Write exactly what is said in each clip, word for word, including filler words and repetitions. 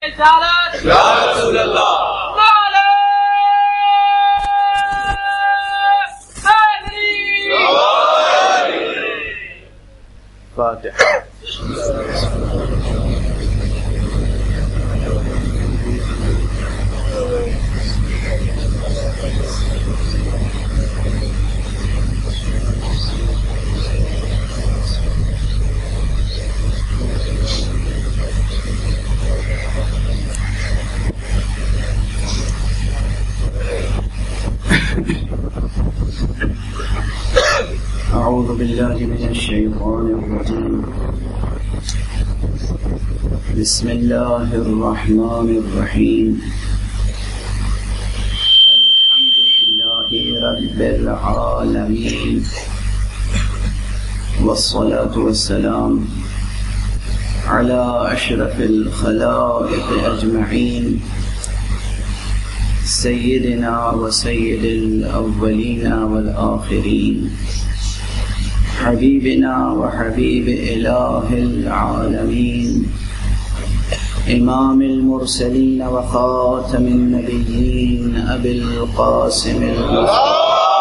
رسالت یا رسول اللہ نعرہ حیدری فاتحہ. أعوذ بالله من الشيطان الرجيم. بسم الله الرحمن الرحيم. الحمد لله رب العالمين والصلاة والسلام على أشرف الخلائق أجمعين سيدنا وسيد الأولين والآخرين حبيبنا وحبيب إله العالمين إمام المرسلين وخاتم النبيين أبي القاسم المصطفى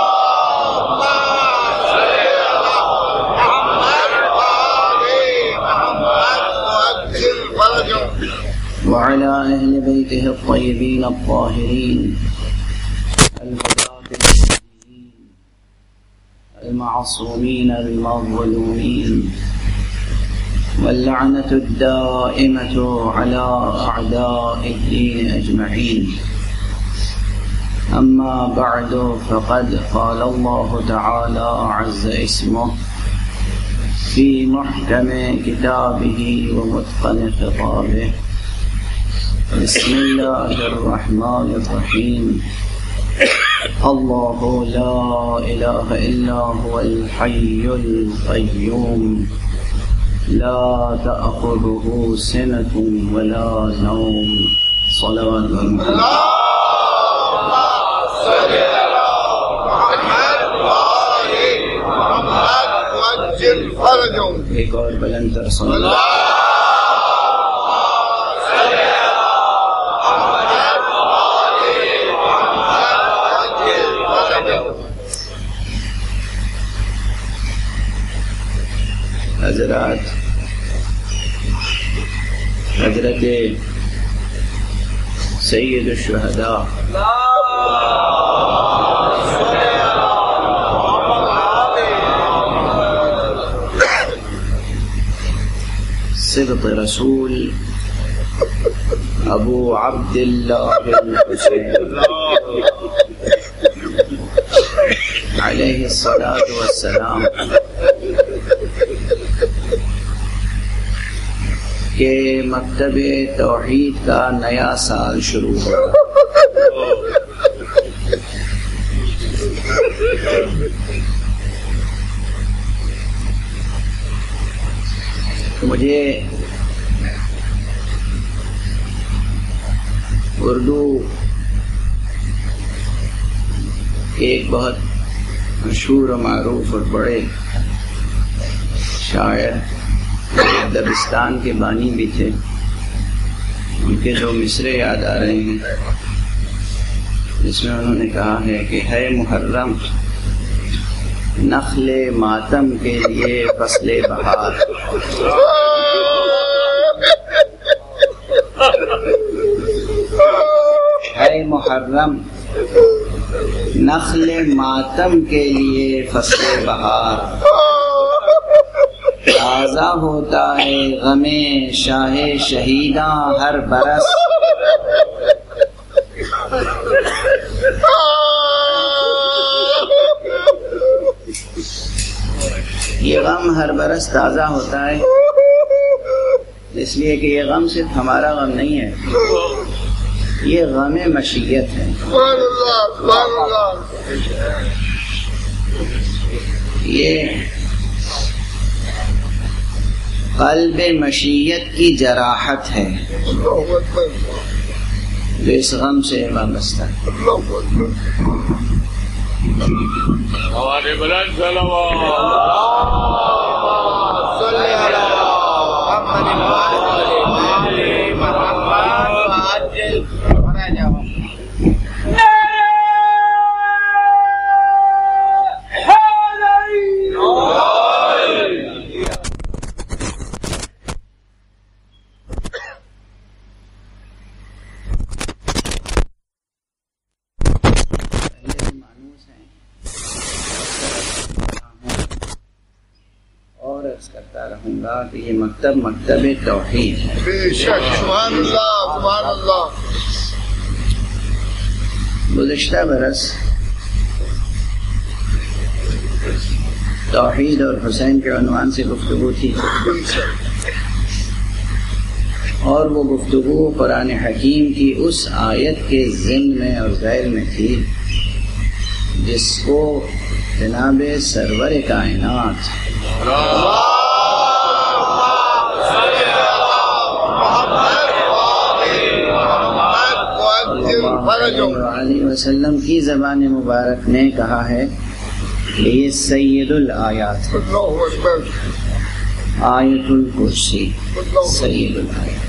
وعلى أهل بيته الطيبين الطاهرين المعصومين المظلومين واللعنة الدائمة على أعداء الدين أجمعين. أما بعد فقد قال الله تعالى عز اسمه في محكم كتابه ومتقن خطابه. بسم الله الرحمن الرحيم. الله لا إله إلا هو الحي القيوم لا تأخذه سنة ولا نوم. صلوات الله صلی ایک اور بلند تر صلوات. حضرات، حضرت سید الشہداء صبط رسول ابو عبداللہ الحسین علیہ الصلاۃ والسلام کہ مکتب توحید کا نیا سال شروع ہوا. مجھے اردو ایک بہت مشہور و معروف اور بڑے شاعر دبستان کے بانی بھی تھے، ان کے جو مصرے یاد آ رہے ہیں جس میں انہوں نے کہا ہے کہ ہے محرم نخل ماتم کے لیے فصل بہار. ہے محرم نخل ماتم کے لیے فصل بہار. تازہ ہوتا ہے غم شاہ شہیداں ہر برس. یہ غم ہر برس تازہ ہوتا ہے اس لیے کہ یہ غم صرف ہمارا غم نہیں ہے، یہ غم مشیت ہے. یہ قلب مشیت کی جراحت ہے جو اس غم سے وابستہ ہے. ہمارے بلند صلوات صلی اللہ علیہ وسلم. کرتا رہوں گا کہ یہ مکتب مکتب توحید ہے. بے شک. سبحان اللہ سبحان اللہ. گزشتہ برس توحید اور حسین کے عنوان سے گفتگو تھی، اور وہ گفتگو قرآن حکیم کی اس آیت کے ضمن میں اور ذیل میں تھی جس کو جناب سرور کائنات علیہ وسلم کی زبان مبارک نے کہا ہے کہ یہ سید الآیات ہے. آیت الکرسی سید الآیات.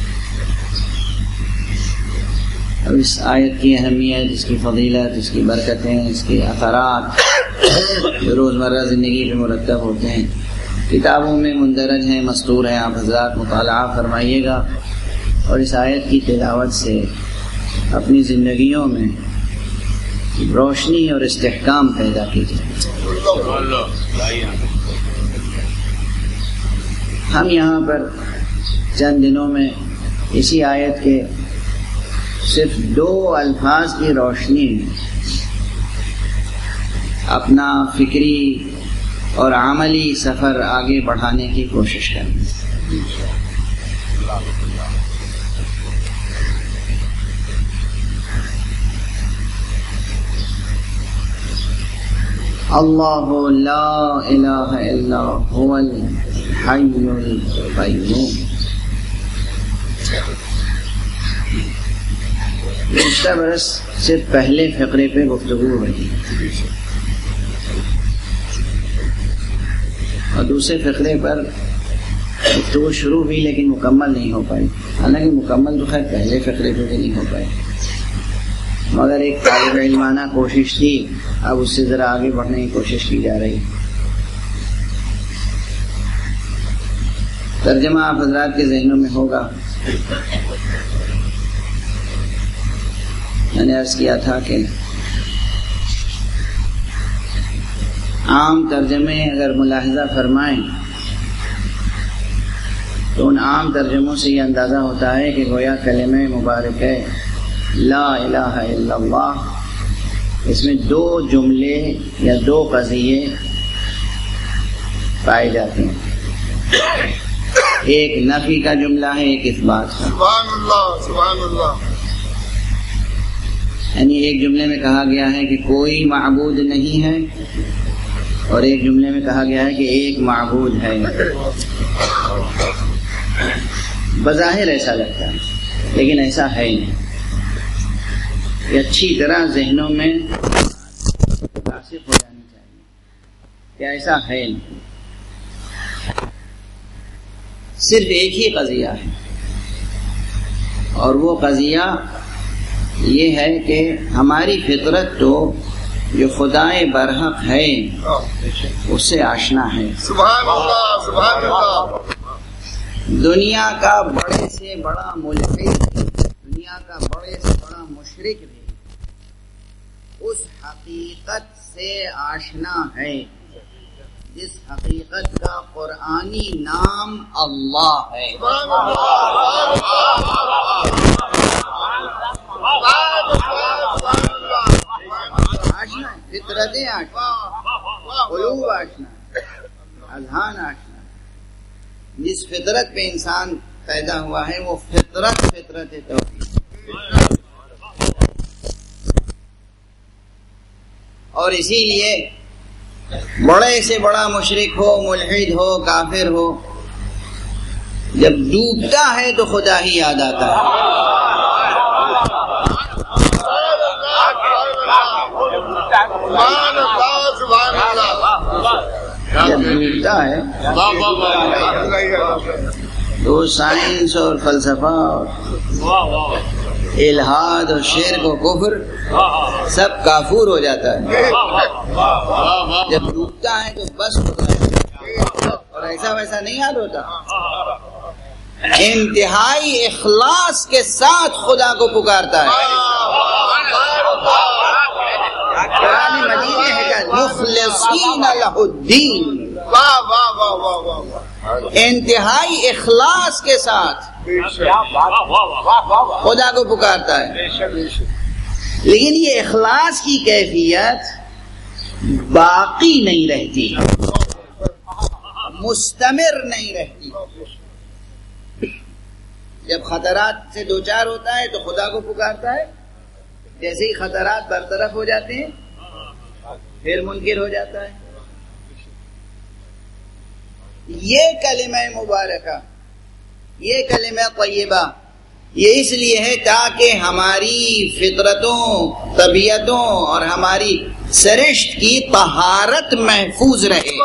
اب اس آیت کی اہمیت، اس کی فضیلت، اس کی برکتیں، اس کے اثرات جو روزمرہ زندگی پہ مرتب ہوتے ہیں کتابوں میں مندرج ہیں، مستور ہیں. آپ حضرات مطالعہ فرمائیے گا اور اس آیت کی تلاوت سے اپنی زندگیوں میں روشنی اور استحکام پیدا کیجیے. ہم یہاں پر چند دنوں میں اسی آیت کے صرف دو الفاظ کی روشنی میں اپنا فکری اور عملی سفر آگے بڑھانے کی کوشش کریں. اللہ لا الہ الا هو الحی القیوم. گزشتہ برس صرف پہلے فقرے پہ گفتگو ہوئی اور دوسرے فقرے پر گفتگو شروع ہوئی لیکن مکمل نہیں ہو پائی. حالانکہ مکمل تو خیر پہلے فقرے پہ بھی نہیں ہو پائی، مگر ایک طالب علمانہ کوشش تھی. اب اس سے ذرا آگے بڑھنے کی کوشش کی جا رہی. ترجمہ آپ حضرات کے ذہنوں میں ہوگا. میں نے عرض کیا تھا کہ عام ترجمے اگر ملاحظہ فرمائیں تو ان عام ترجموں سے یہ اندازہ ہوتا ہے کہ گویا کلمہ مبارک ہے لا الہ الا اللہ، اس میں دو جملے یا دو قضیے پائے جاتے ہیں. ایک نفی کا جملہ ہے، ایک اثبات کا. سبحان اللہ سبحان اللہ. یعنی ایک جملے میں کہا گیا ہے کہ کوئی معبود نہیں ہے، اور ایک جملے میں کہا گیا ہے کہ ایک معبود ہے. بظاہر ایسا لگتا ہے لیکن ایسا ہے نہیں. یہ اچھی طرح ذہنوں میں راسخ ہو جانی چاہیے کہ ایسا ہے نہیں. صرف ایک ہی قضیہ ہے، اور وہ قضیہ یہ ہے کہ ہماری فطرت تو جو خدائے برحق ہے اس سے آشنا ہے. سبحان اللہ سبحان اللہ. دنیا کا بڑے سے بڑا ملحد، دنیا کا بڑے سے بڑا مشرک بھی اس حقیقت سے آشنا ہے جس حقیقت کا قرآنی نام اللہ ہے. آشنا فطرتیں آشنا، قلوب آشنا، اذہان آشنا. جس فطرت پہ انسان پیدا ہوا ہے وہ فطرت فطرت توحید. اور اسی لیے بڑے سے بڑا مشرک ہو، ملحد ہو، کافر ہو، جب ڈوبتا ہے تو خدا ہی یاد آتا ہے. جب ڈوبتا ہے تو سائنس اور فلسفہ اور الہاد اور شرک و کفر سب کافور ہو جاتا ہے. جب ڈوبتا ہے تو بس ہوتا ہے، اور ایسا ویسا نہیں یاد ہوتا. انتہائی اخلاص کے ساتھ خدا کو پکارتا ہے. قرآن مجید ہے کہ مخلصین لہ الدین، واہ واہ واہ واہ واہ واہ، انتہائی اخلاص کے ساتھ خدا کو پکارتا ہے، لیکن یہ اخلاص کی کیفیت باقی نہیں رہتی، مستمر نہیں رہتی۔ جب خطرات سے دوچار ہوتا ہے تو خدا کو پکارتا ہے، جیسے ہی خطرات برطرف ہو جاتے ہیں پھر منکر ہو جاتا ہے۔ یہ کلمہ مبارکہ، یہ کلمہ طیبہ، یہ اس لیے ہے تاکہ ہماری فطرتوں، طبیعتوں اور ہماری سرشت کی طہارت محفوظ رہے۔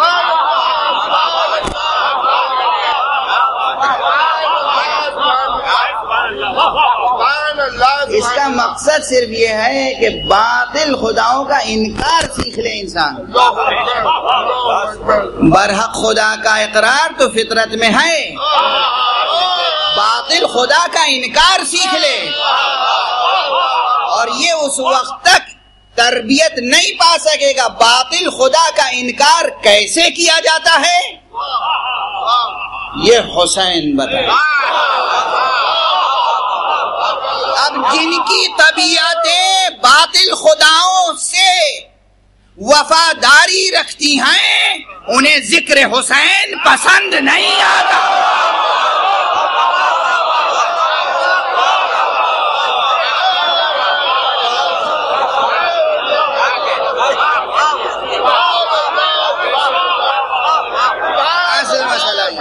اس کا مقصد صرف یہ ہے کہ باطل خداؤں کا انکار سیکھ لے انسان۔ برحق خدا کا اقرار تو فطرت میں ہے، باطل خدا کا انکار سیکھ لے، اور یہ اس وقت تک تربیت نہیں پا سکے گا۔ باطل خدا کا انکار کیسے کیا جاتا ہے یہ حسین بتائے۔ اب جن کی طبیعتیں باطل خداؤں سے وفاداری رکھتی ہیں انہیں ذکر حسین پسند نہیں آتا۔ اصل مسئلہ یہ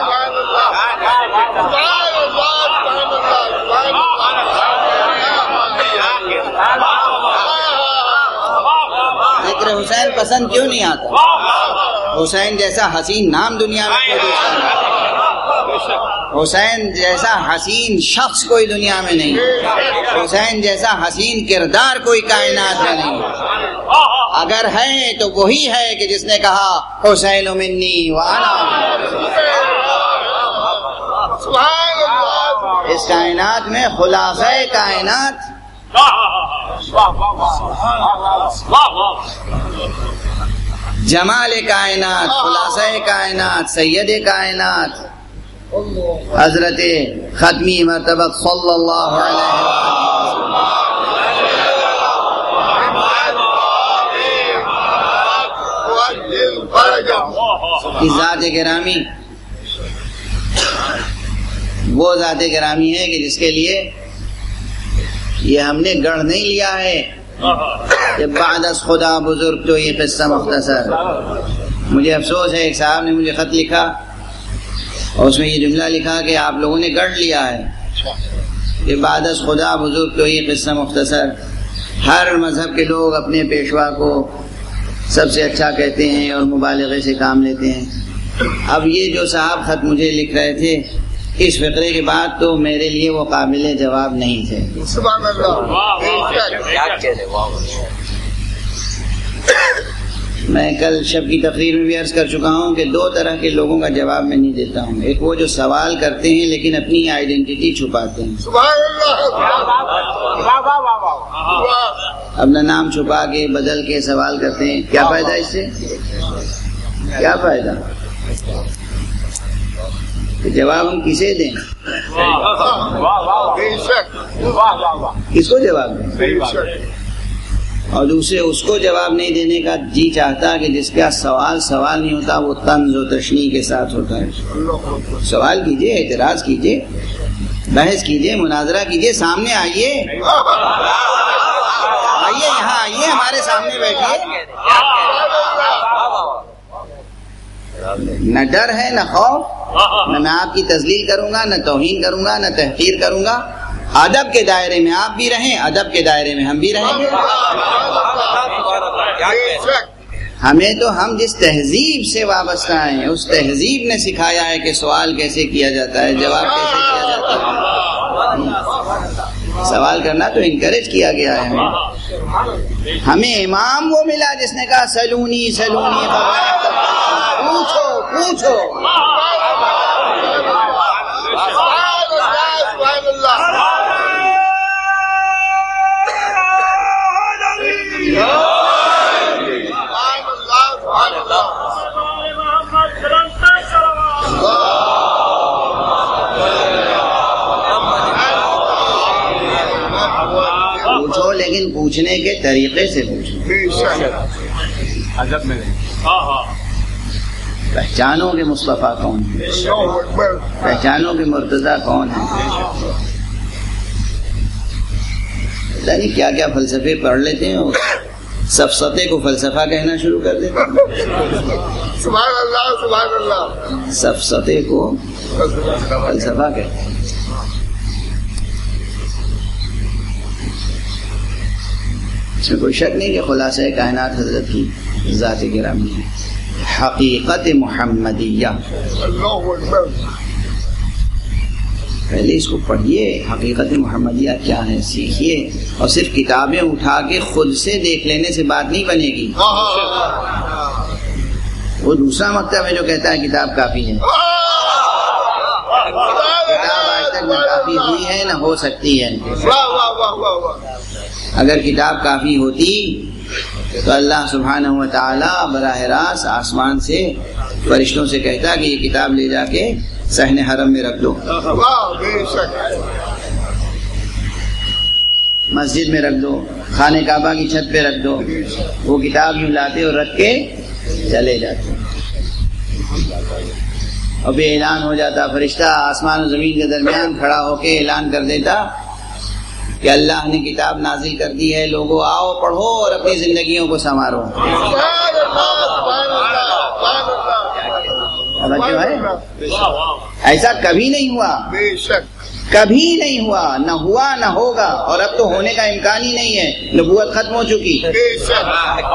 ذکر حسین پسند کیوں نہیں آتا؟ حسین جیسا حسین نام دنیا میں کوئی دوسرا نہیں، حسین جیسا حسین شخص کوئی دنیا میں نہیں، حسین جیسا حسین کردار کوئی کائنات میں نہیں۔ اگر ہے تو وہی ہے کہ جس نے کہا حسین منی وانا۔ اس کائنات میں خلاصہ کائنات جمال کائنات، خلاصہ کائنات، سید کائنات حضرت ختمی مرتبہ صلی اللہ علیہ وسلم۔ ذات گرامی وہ ذات گرامی ہے کہ جس کے لیے یہ ہم نے گڑھ نہیں لیا ہے کہ بعد از خدا بزرگ تو یہ قصہ مختصر۔ مجھے افسوس ہے، ایک صاحب نے مجھے خط لکھا اور اس میں یہ جملہ لکھا کہ آپ لوگوں نے گڑھ لیا ہے کہ بعد از خدا بزرگ تو یہ قصہ مختصر۔ ہر مذہب کے لوگ اپنے پیشوا کو سب سے اچھا کہتے ہیں اور مبالغے سے کام لیتے ہیں۔ اب یہ جو صاحب خط مجھے لکھ رہے تھے اس فقرے کے بعد تو میرے لیے وہ قابل جواب نہیں تھے۔ سبحان اللہ۔ میں کل شب کی تقریر میں بھی عرض کر چکا ہوں کہ دو طرح کے لوگوں کا جواب میں نہیں دیتا ہوں۔ ایک وہ جو سوال کرتے ہیں لیکن اپنی آئیڈینٹی چھپاتے ہیں، سبحان اللہ۔ اپنا نام چھپا کے بدل کے سوال کرتے ہیں۔ کیا فائدہ اس سے؟ کیا فائدہ؟ جواب ہم کسے دیں؟ کس کو جواب دیں؟ اور دوسرے اس کو جواب نہیں دینے کا جی چاہتا کہ جس کا سوال سوال نہیں ہوتا، وہ طنز و تشنیع کے ساتھ ہوتا ہے۔ سوال کیجئے، اعتراض کیجئے، بحث کیجئے، مناظرہ کیجئے، سامنے آئیے، آئیے یہاں آئیے، ہمارے سامنے بیٹھیے۔ نہ ڈر ہے نہ خوف، نہ میں آپ کی تذلیل کروں گا، نہ توہین کروں گا، نہ تحقیر کروں گا۔ ادب کے دائرے میں آپ بھی رہیں، ادب کے دائرے میں ہم بھی رہیں گے۔ ہمیں تو ہم جس تہذیب سے وابستہ ہیں اس تہذیب نے سکھایا ہے کہ سوال کیسے کیا جاتا ہے، جواب کیسے کیا جاتا ہے۔ سوال کرنا تو انکریج کیا گیا ہے ہمیں۔ ہمیں امام وہ ملا جس نے کہا سلونی سلونی، پوچھو پوچھو۔ سبحان اللہ۔ پوچھو لیکن پوچھنے کے طریقے سے پوچھو. بے شک. ادب میں ہاں ہاں پہچانو کہ مصطفیٰ کون ہے, اللہ اکبر. پہچانو کہ مرتضیٰ کون ہے. پتہ نہیں کیا کیا فلسفے پڑھ لیتے ہیں اور سفسطے کو فلسفہ کہنا شروع کر دیتے ہیں. سبحان اللہ سبحان اللہ. سفسطے کو فلسفہ کہتے ہیں. اس میں کوئی شک نہیں کہ خلاصہ کائنات حضرت کی ذات گرامی ہے. حقیقت محمدیہ, اللہ اکبر. پہلے اس کو پڑھیے, حقیقت محمدیہ کیا ہے سیکھیے, اور صرف کتابیں اٹھا کے خود سے دیکھ لینے سے بات نہیں بنے گی. وہ دوسرا مکتب ہے جو کہتا ہے کتاب کافی ہے. کتاب آج تک نہ کافی ہوئی ہے نہ ہو سکتی ہے. واہ واہ واہ واہ واہ. اگر کتاب کافی ہوتی تو اللہ سبحانہ و تعالی براہ راست آسمان سے فرشتوں سے کہتا کہ یہ کتاب لے جا کے صحن حرم میں رکھ دو, واہ بے شک. مسجد میں رکھ دو, خانہ کعبہ کی چھت پہ رکھ دو. وہ کتاب یوں لاتے اور رکھ کے چلے جاتے, اور پھر اعلان ہو جاتا, فرشتہ آسمان و زمین کے درمیان کھڑا ہو کے اعلان کر دیتا کہ اللہ نے کتاب نازل کر دی ہے, لوگوں آؤ پڑھو اور اپنی زندگیوں کو سنوارو. توجہ ہے, ایسا کبھی نہیں ہوا, بے شک کبھی نہیں ہوا, نہ ہوا نہ ہوگا, اور اب تو ہونے کا امکان ہی نہیں ہے, نبوت ختم ہو چکی. بے شک.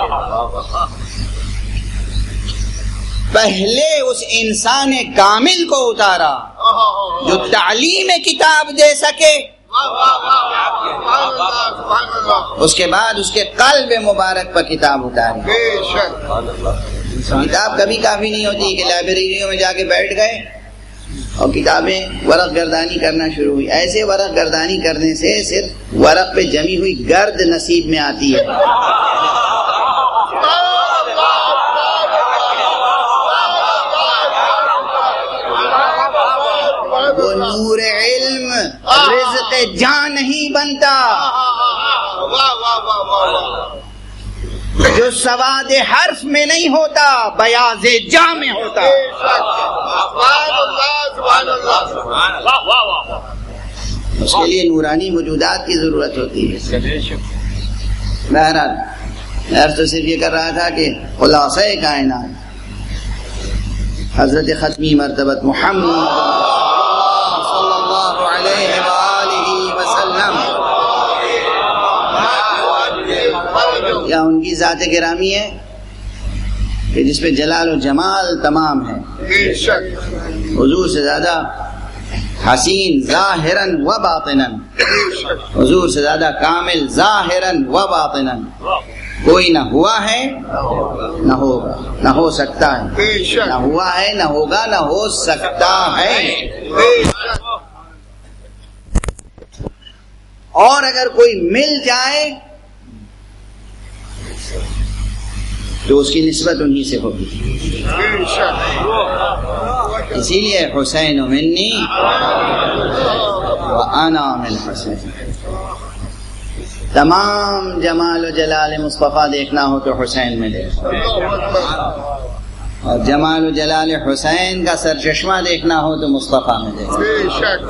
پہلے اس انسان کامل کو اتارا جو تعلیم کتاب دے سکے, اس کے بعد اس کے قلب مبارک پر کتاب اتاری. بے شک. کتاب کبھی کافی نہیں ہوتی کہ لائبریریوں میں جا کے بیٹھ گئے اور کتابیں ورق گردانی کرنا شروع ہوئی. ایسے ورق گردانی کرنے سے صرف ورق پہ جمی ہوئی گرد نصیب میں آتی ہے. وہ نور علم رزق جان نہیں بنتا جو سواد حرف میں نہیں ہوتا, بیاض جا میں ہوتا. اس کے لیے نورانی موجودات کی ضرورت ہوتی ہے. بہرحال میں تو صرف یہ کر رہا تھا کہ خلاصہ کائنات حضرت ختمی مرتبت محمد صلی اللہ علیہ وآلہ وسلم یا ان کی ذات گرامی ہے کہ جس پہ جلال و جمال تمام ہے. بے شک. حضور سے زیادہ حسین ظاہراً و باطناً, حضور سے زیادہ کامل ظاہراً و باطناً کوئی نہ ہوا ہے نہ ہوگا نہ ہو سکتا ہے. بے شک. نہ ہوا ہے نہ ہوگا نہ ہو سکتا ہے. بے شک. اور اگر کوئی مل جائے تو اس کی نسبت انہی سے ہوگی. بے شک. اسی لیے حسین منی وانا من حسین. تمام جمال و جلال مصطفیٰ دیکھنا ہو تو حسین میں دیکھو, اور جمال و جلال حسین کا سرچشمہ دیکھنا ہو تو مصطفیٰ میں دیکھو. بے شک.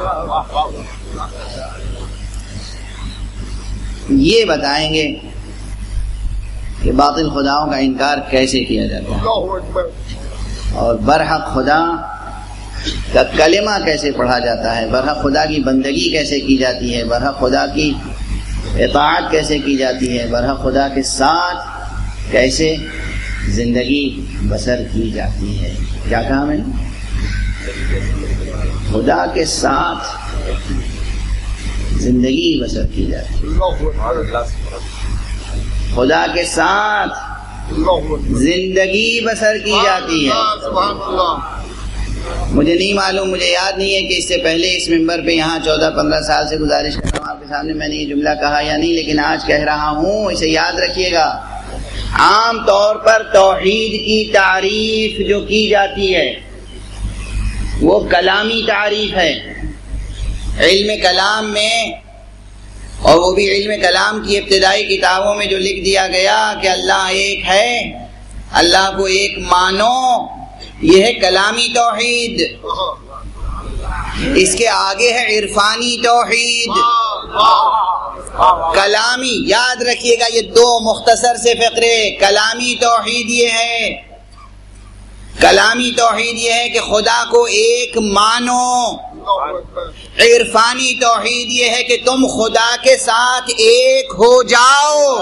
یہ بتائیں گے کہ باطل خداؤں کا انکار کیسے کیا جاتا ہے, اللہ اکبر. اور برحق خدا کا کلمہ کیسے پڑھا جاتا ہے, برحق خدا کی بندگی کیسے کی جاتی ہے, برحق خدا کی اطاعت کیسے کی جاتی ہے, برحق خدا کے ساتھ کیسے زندگی بسر کی جاتی ہے. کیا کہا میں نے؟ خدا کے ساتھ زندگی بسر کی جاتی ہے, خدا کے ساتھ زندگی بسر کی جاتی ہے. مجھے نہیں معلوم, مجھے یاد نہیں ہے کہ اس سے پہلے اس ممبر پہ یہاں چودہ پندرہ سال سے گزارش کر رہا ہوں آپ کے سامنے میں نے یہ جملہ کہا یا نہیں, لیکن آج کہہ رہا ہوں, اسے یاد رکھیے گا. عام طور پر توحید کی تعریف جو کی جاتی ہے وہ کلامی تعریف ہے. علم کلام میں اور وہ بھی علم کلام کی ابتدائی کتابوں میں جو لکھ دیا گیا کہ اللہ ایک ہے، اللہ کو ایک مانو، یہ ہے کلامی توحید۔ اس کے آگے ہے عرفانی توحید۔ کلامی یاد رکھیے گا، یہ دو مختصر سے فقرے۔ کلامی توحید یہ ہے، کلامی توحید یہ ہے کہ خدا کو ایک مانو۔ عرفانی توحید یہ ہے کہ تم خدا کے ساتھ ایک ہو جاؤ۔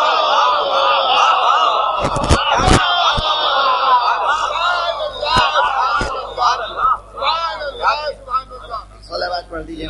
صلوات پڑھ دیجیے۔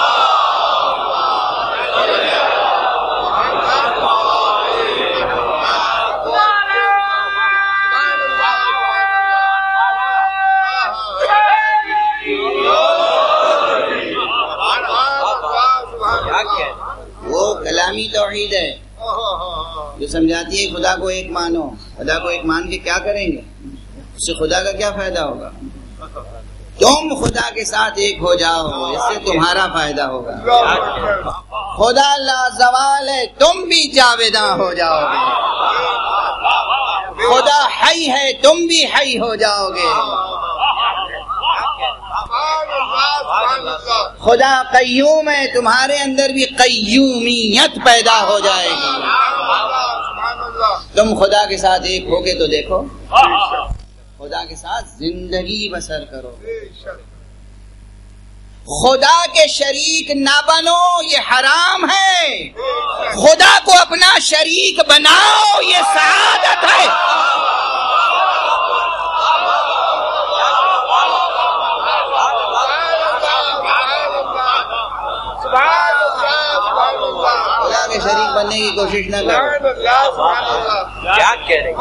وہ کلامی توحید ہے جو سمجھاتی ہے خدا کو ایک مانو۔ خدا کو ایک مان کے کیا کریں گے؟ اس سے خدا کا کیا فائدہ ہوگا؟ تم خدا کے ساتھ ایک ہو جاؤ، اس سے تمہارا فائدہ ہوگا۔ خدا لا زوال ہے، تم بھی جاویداں ہو جاؤ گے۔ خدا حی ہے، تم بھی حی ہو جاؤ گے۔ خدا قیوم ہے، تمہارے اندر بھی قیومیت پیدا ہو جائے گی۔ تم خدا کے ساتھ ایک ہو کے تو دیکھو، خدا کے ساتھ زندگی بسر کرو۔ خدا کے شریک نہ بنو، یہ حرام ہے۔ خدا کو اپنا شریک بناؤ، یہ سعادت ہے۔ خدا کے شریک بننے کی کوشش نہ کرو۔ کیا کہہ رہے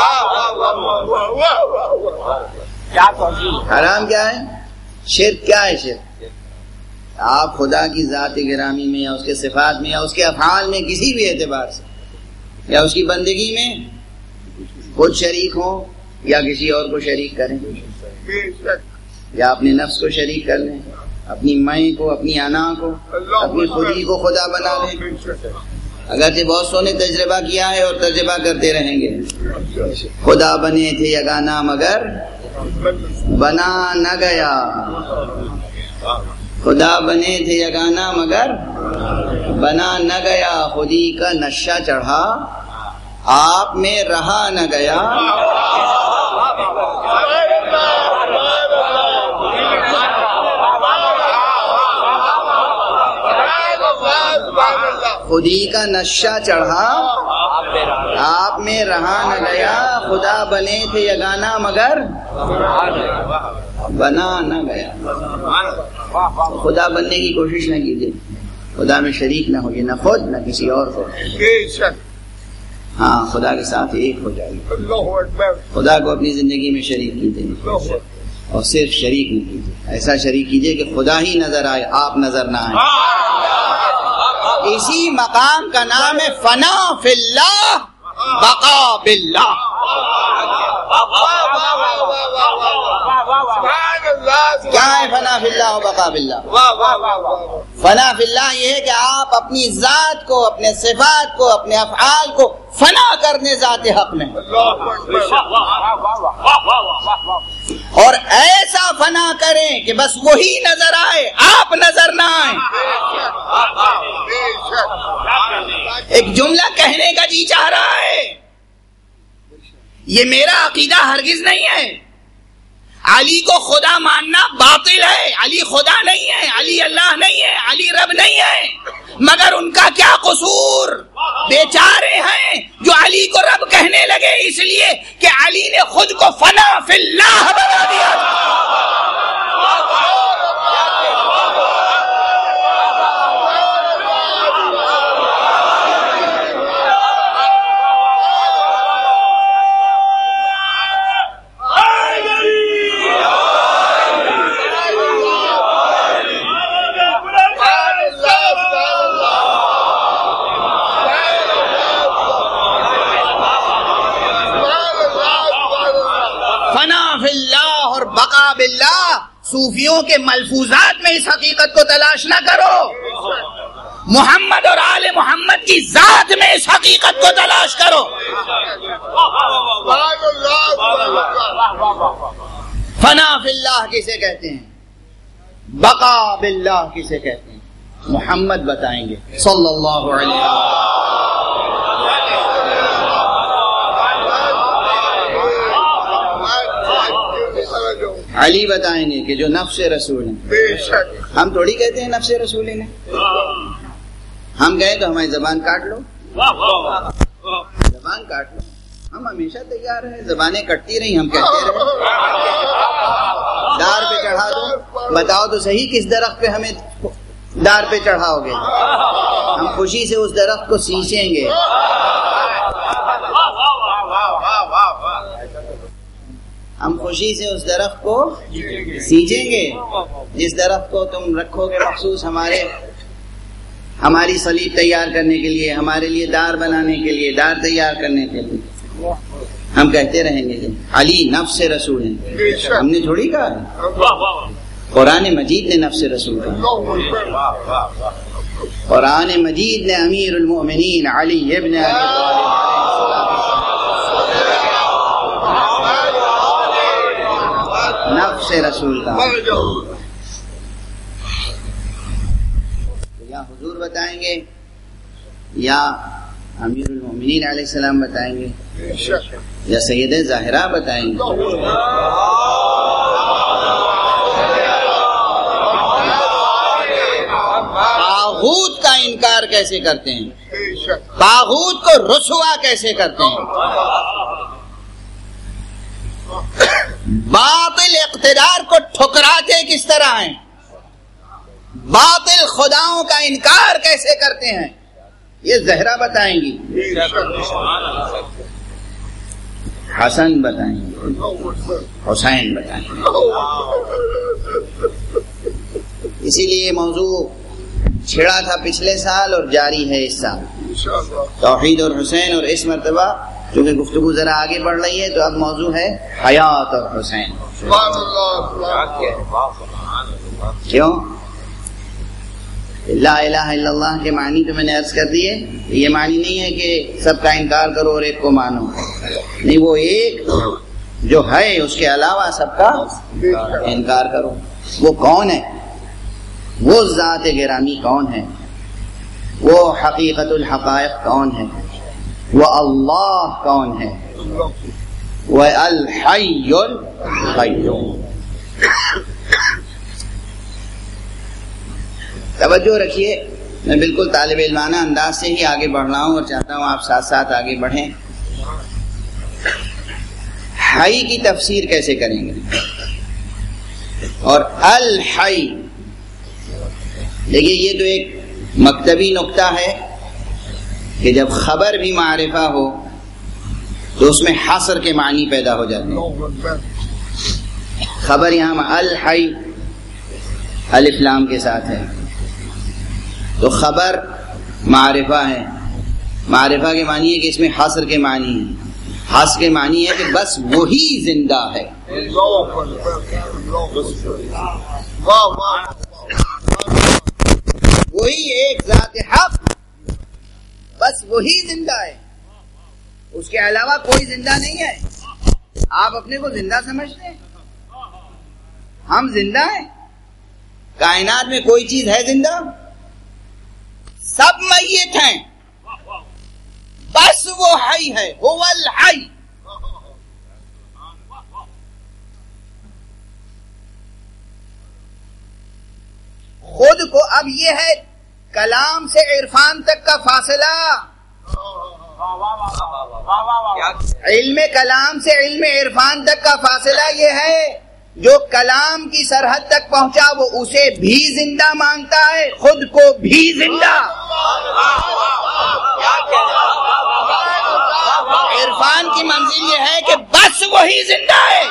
کیا حرام کیا ہے؟ شرک کیا ہے؟ شرک آپ خدا کی ذات گرامی میں یا اس کے صفات میں یا اس کے افعال میں کسی بھی اعتبار سے یا اس کی بندگی میں خود شریک ہوں یا کسی اور کو شریک کریں، یا اپنے نفس کو شریک کر لیں، اپنی میں کو، اپنی انا کو، اپنی خودی کو خدا بنا لیں۔ اگرچہ بہت سو نے تجربہ کیا ہے اور تجربہ کرتے رہیں گے۔ خدا بنے تھے یگانا مگر بنا نہ گیا، خدا بنے تھے یگانا مگر بنا نہ گیا، خودی کا نشہ چڑھا آپ میں رہا نہ گیا۔ خودی کا نشہ چڑھا آپ میں رہا نہ گیا، خدا بنے تھے یگانا مگر بنا نہ گیا۔ خدا بننے کی کوشش نہ کیجیے، خدا میں شریک نہ ہوئے، نہ خود نہ کسی اور کو۔ ہاں خدا کے ساتھ ایک ہو جائیے، خدا کو اپنی زندگی میں شریک کیجیے، اور صرف شریک نہیں کیجیے، ایسا شریک کیجیے کہ خدا ہی نظر آئے، آپ نظر نہ آئے۔ اسی مقام کا نام ہے فنا فی اللہ بقا باللہ۔ کیا ہے فنا فی اللہ و بقا باللہ؟ فنا فی اللہ یہ ہے کہ آپ اپنی ذات کو، اپنے صفات کو، اپنے افعال کو فنا کرنے ذات حق میں، اور ایسا فنا کریں کہ بس وہی نظر آئے، آپ نظر نہ آئیں۔ ایک جملہ کہنے کا جی چاہ رہا ہے، یہ میرا عقیدہ ہرگز نہیں ہے۔ علی کو خدا ماننا باطل ہے، علی خدا نہیں ہے، علی اللہ نہیں ہے، علی رب نہیں ہے، مگر ان کا کیا قصور؟ بیچارے ہیں جو علی کو رب کہنے لگے اس لیے کہ علی نے خود کو فنا فی اللہ بنا دیا۔ باللہ، صوفیوں کے ملفوظات میں اس حقیقت کو تلاش نہ کرو۔ محمد اور آل محمد کی ذات میں اس حقیقت کو تلاش کرو. فنا فی اللہ کسے کہتے ہیں؟ بقا باللہ کسے کہتے ہیں؟ محمد بتائیں گے صلی اللہ علیہ وسلم. علی بتائیں گے کہ جو نفس رسول ہیں. ہم تھوڑی کہتے ہیں نفس رسول ہیں. ہم گئے تو ہماری زبان کاٹ لو، زبان کاٹ لو. ہم ہمیشہ تیار ہیں، زبانیں کٹتی رہی ہم کہتے رہے. دار پہ چڑھا دو، بتاؤ تو صحیح کس درخت پہ ہمیں دار پہ چڑھاؤ گے؟ ہم خوشی سے اس درخت کو سینچیں گے. ہم خوشی سے اس درخت کو سینچیں گے جس درخت کو تم رکھو گے مخصوص ہمارے ہماری صلیب تیار کرنے کے لیے، ہمارے لیے دار بنانے کے لیے، دار تیار کرنے کے لیے. ہم کہتے رہیں گے علی نفس رسول ہیں. ہم نے تھوڑی کہا ہے، قرآن مجید نے نفس رسول کہا. قرآن مجید نے امیر المؤمنین علی ابن ابی طالب نفس رسول کہا. یا حضور بتائیں گے یا امیر المؤمنین علیہ السلام بتائیں گے یا سید زاہرہ بتائیں گے. طاغوت کا انکار کیسے کرتے ہیں؟ طاغوت کو رسوا کیسے کرتے ہیں؟ باطل اقتدار کو ٹھکراتے کس طرح ہیں؟ باطل خداؤں کا انکار کیسے کرتے ہیں؟ یہ زہرا بتائیں گی، حسن بتائیں گے، حسین بتائیں گے. اسی لیے یہ موضوع چھڑا تھا پچھلے سال اور جاری ہے اس سال، توحید اور حسین. اور اس مرتبہ چونکہ گفتگو ذرا آگے بڑھ رہی ہے تو اب موضوع ہے حیات اور حسین. کیوں؟ لا الہ الا اللہ کے معنی تو میں نے عرض کر دیے. یہ معنی نہیں ہے کہ سب کا انکار کرو اور ایک کو مانو، نہیں، وہ ایک جو ہے اس کے علاوہ سب کا انکار کرو. وہ کون ہے؟ وہ ذات گرامی کون ہے؟ وہ حقیقت الحقائق کون ہے؟ وہ اللہ کون ہے؟ وہ الحی القیوم. توجہ رکھیے، میں بالکل طالب علمانہ انداز سے ہی آگے بڑھ رہا ہوں اور چاہتا ہوں آپ ساتھ ساتھ آگے بڑھیں. حی کی تفسیر کیسے کریں گے؟ اور الحی، دیکھیے یہ تو ایک مکتبی نقطہ ہے کہ جب خبر بھی معرفہ ہو تو اس میں حصر کے معنی پیدا ہو جاتے ہیں. خبر یہاں الحی الف لام کے ساتھ ہے تو خبر معرفہ ہے. معرفہ کے معنی ہے کہ اس میں حصر کے معنی ہے. حصر کے معنی ہے کہ بس وہی زندہ ہے. وہی ایک ذات حق، بس وہی زندہ ہے، اس کے علاوہ کوئی زندہ نہیں ہے. آپ اپنے کو زندہ سمجھتے ہیں؟ ہم زندہ ہیں؟ کائنات میں کوئی چیز ہے زندہ؟ سب میت ہیں، بس وہ حی ہے، هو الحی. خود کو اب یہ ہے کلام سے عرفان تک کا فاصلہ، علم کلام سے علم عرفان تک کا فاصلہ یہ ہے جو کلام کی سرحد تک پہنچا وہ اسے بھی زندہ مانگتا ہے، خود کو بھی زندہ. عرفان کی منزل یہ ہے کہ بس وہی زندہ ہے،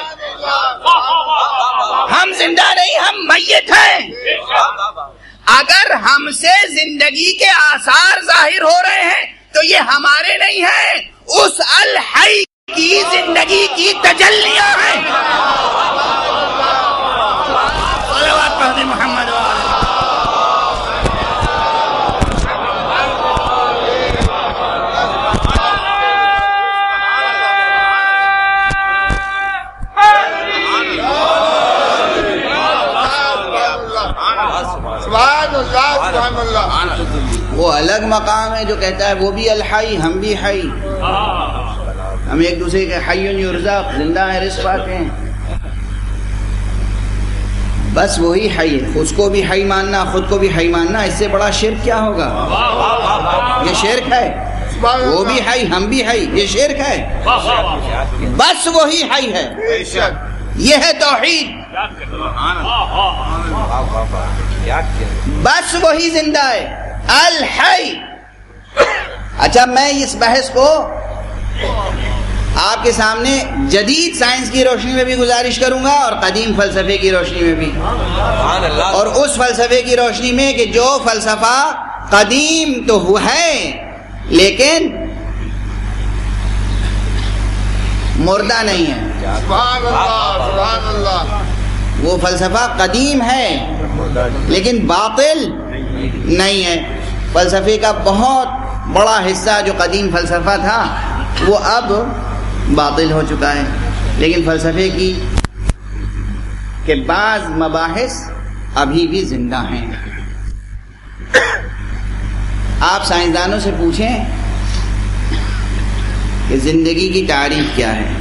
ہم زندہ نہیں، ہم میت ہیں. اگر ہم سے زندگی کے آثار ظاہر ہو رہے ہیں تو یہ ہمارے نہیں ہیں، اس الحی کی زندگی کی تجلیاں ہیں. صلوات پڑھیں محمد. مقام ہے جو کہتا ہے وہ بھی الحی ہم بھی حی، ہم ایک دوسرے کے حی یرزق، زندہ ہے رزق پاتے ہیں، بس وہی حی ہے۔ اس کو بھی حی ماننا، خود کو بھی حی ماننا، اس سے بڑا شرک کیا ہوگا؟ یہ شرک ہے۔ وہ بھی حی ہم بھی حی، یہ شرک ہے۔ بس وہی حی ہے، یہ ہے توحید۔ بس وہی زندہ ہے، الحی۔ اچھا، میں اس بحث کو آپ کے سامنے جدید سائنس کی روشنی میں بھی گزارش کروں گا اور قدیم فلسفے کی روشنی میں بھی، اور اس فلسفے کی روشنی میں کہ جو فلسفہ قدیم تو وہ ہے لیکن مردہ نہیں ہے۔ سبحان اللہ، سبحان اللہ۔ وہ فلسفہ قدیم ہے لیکن باطل نہیں ہے۔ فلسفے کا بہت بڑا حصہ جو قدیم فلسفہ تھا وہ اب باطل ہو چکا ہے، لیکن فلسفے کی کے بعض مباحث ابھی بھی زندہ ہیں۔ آپ سائنسدانوں سے پوچھیں کہ زندگی کی تعریف کیا ہے؟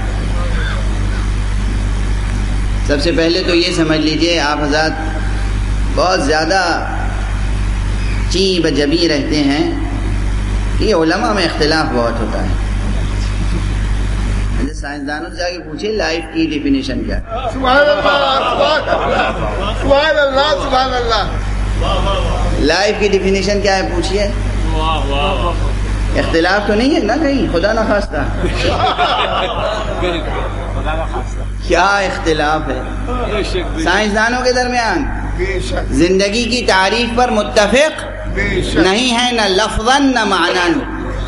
سب سے پہلے تو یہ سمجھ لیجئے آپ حضرات بہت زیادہ چیں بجبی رہتے ہیں کہ یہ علماء میں اختلاف بہت ہوتا ہے۔ سائنسدانوں سے جا کے پوچھیں لائف کی ڈیفینیشن کیا ہے؟ سبحان اللہ، سبحان اللہ، سبحان اللہ۔ لائف کی ڈیفینیشن کیا ہے پوچھئے؟ اختلاف تو نہیں ہے نا کہیں؟ خدا نہ خواستہ کیا اختلاف ہے سائنسدانوں کے درمیان؟ زندگی کی تعریف پر متفق نہیں ہے، نہ لفظاً نہ معناً۔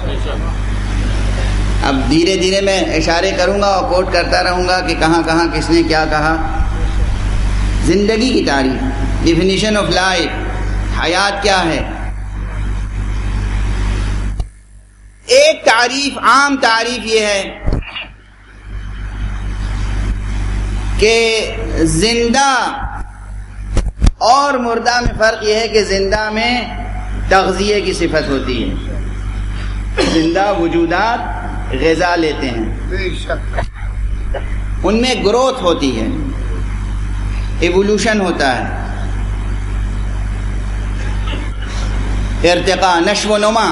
اب دھیرے دھیرے میں اشارے کروں گا اور کوٹ کرتا رہوں گا کہ کہاں کہاں کس نے کیا کہا۔ زندگی کی تعریف، ڈیفینیشن آف لائف، حیات کیا ہے؟ ایک تعریف، عام تعریف یہ ہے کہ زندہ اور مردہ میں فرق یہ ہے کہ زندہ میں تغذیے کی صفت ہوتی ہے، زندہ وجودات غذا لیتے ہیں، ان میں گروتھ ہوتی ہے، ایوولوشن ہوتا ہے، ارتقاء، نشو و نما۔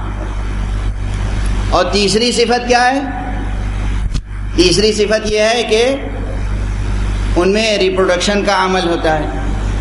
اور تیسری صفت کیا ہے؟ تیسری صفت یہ ہے کہ ان میں ریپروڈکشن کا عمل ہوتا ہے،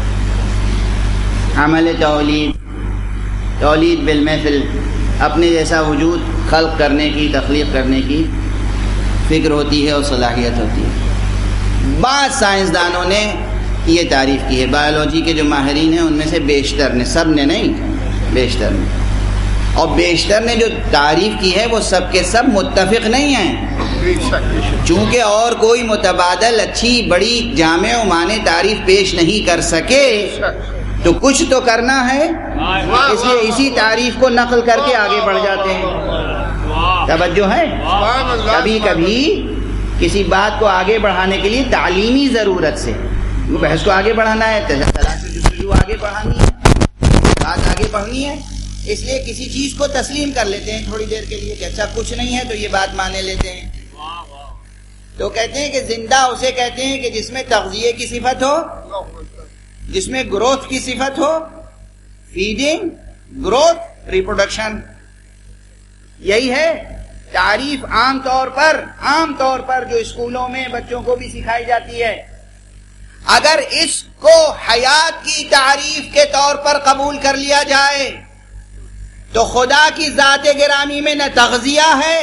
عمل تولید، تولید بالمثل، اپنے جیسا وجود خلق کرنے کی، تخلیق کرنے کی فکر ہوتی ہے اور صلاحیت ہوتی ہے۔ بعض سائنسدانوں نے یہ تعریف کی ہے، بایولوجی کے جو ماہرین ہیں ان میں سے بیشتر نے، سب نے نہیں، بیشتر نے، اور بیشتر نے جو تعریف کی ہے وہ سب کے سب متفق نہیں ہیں، چونکہ اور کوئی متبادل اچھی بڑی جامع و معنی تعریف پیش نہیں کر سکے تو کچھ تو کرنا ہے، اس لیے اسی تعریف کو نقل کر کے آگے بڑھ جاتے ہیں۔ توجہ ہے؟ کبھی کبھی کسی بات کو آگے بڑھانے کے لیے تعلیمی ضرورت سے بحث کو آگے بڑھانا ہے، تلاش جستجو آگے بڑھانی ہے، بات آگے بڑھنی ہے، اس لیے کسی چیز کو تسلیم کر لیتے ہیں تھوڑی دیر کے لیے کہ اچھا کچھ نہیں ہے تو یہ بات مانے لیتے ہیں۔ تو کہتے ہیں کہ زندہ اسے کہتے ہیں کہ جس میں تغذیے کی صفت ہو، جس میں گروتھ کی صفت ہو، فیڈنگ، گروتھ، ریپروڈکشن، یہی ہے تعریف عام طور پر عام طور پر جو اسکولوں میں بچوں کو بھی سکھائی جاتی ہے۔ اگر اس کو حیات کی تعریف کے طور پر قبول کر لیا جائے تو خدا کی ذات گرامی میں نہ تغذیہ ہے،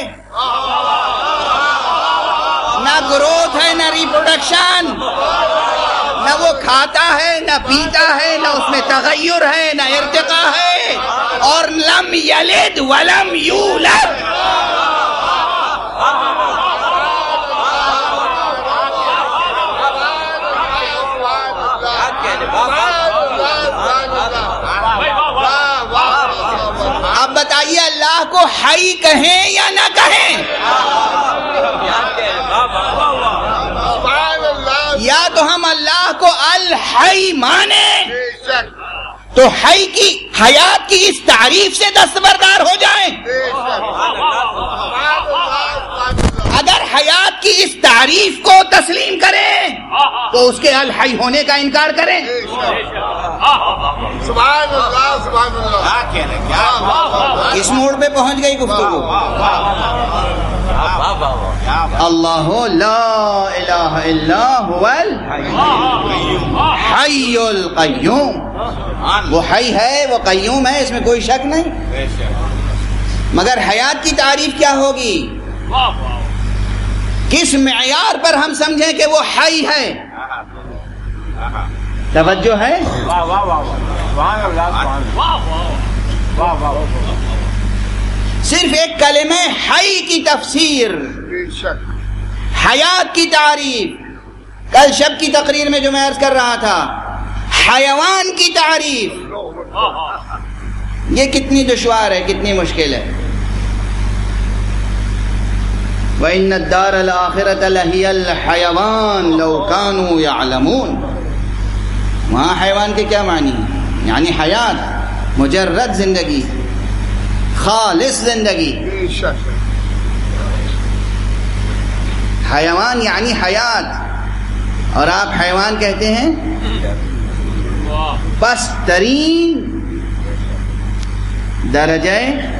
نہ گروتھ ہے، نہ ریپروڈکشن، نہ وہ کھاتا ہے، نہ پیتا ہے، نہ اس میں تغیر ہے، نہ ارتقاء ہے، اور لم یلد ولم یولد۔ اب بتائیے اللہ کو حی کہیں یا نہ کہیں؟ یا تو ہم اللہ کو الحی مانیں تو حی کی حیات کی اس تعریف سے دستبردار ہو جائیں. اگر حیات کی اس تعریف کو تسلیم کریں تو اس کے الحی ہونے کا انکار کریں. سبحان اللہ سبحان اللہ. اس موڑ پہ پہنچ گئی گفتگو. اللہ لا الہ الا هو الحی القیوم. وہ حی ہے، وہ قیوم ہے، اس میں کوئی شک نہیں. مگر حیات کی تعریف کیا ہوگی؟ کس معیار پر ہم سمجھیں کہ وہ حی ہے؟ توجہ ہے؟ صرف ایک کلمہ حی کی تفسیر، حیات کی تعریف. کل شب کی تقریر میں جو میں عرض کر رہا تھا، حیوان کی تعریف، یہ کتنی دشوار ہے، کتنی مشکل ہے. وَإِنَّ الدَّارَ الْآخِرَةَ لَهِيَ الْحَيَوَانُ لَوْ كَانُوا يَعْلَمُونَ. وہاں حیوان کے کیا معنی ہے؟ یعنی حیات، مجرد زندگی، خالص زندگی. حیوان یعنی حیات، اور آپ حیوان کہتے ہیں پست ترین درجہ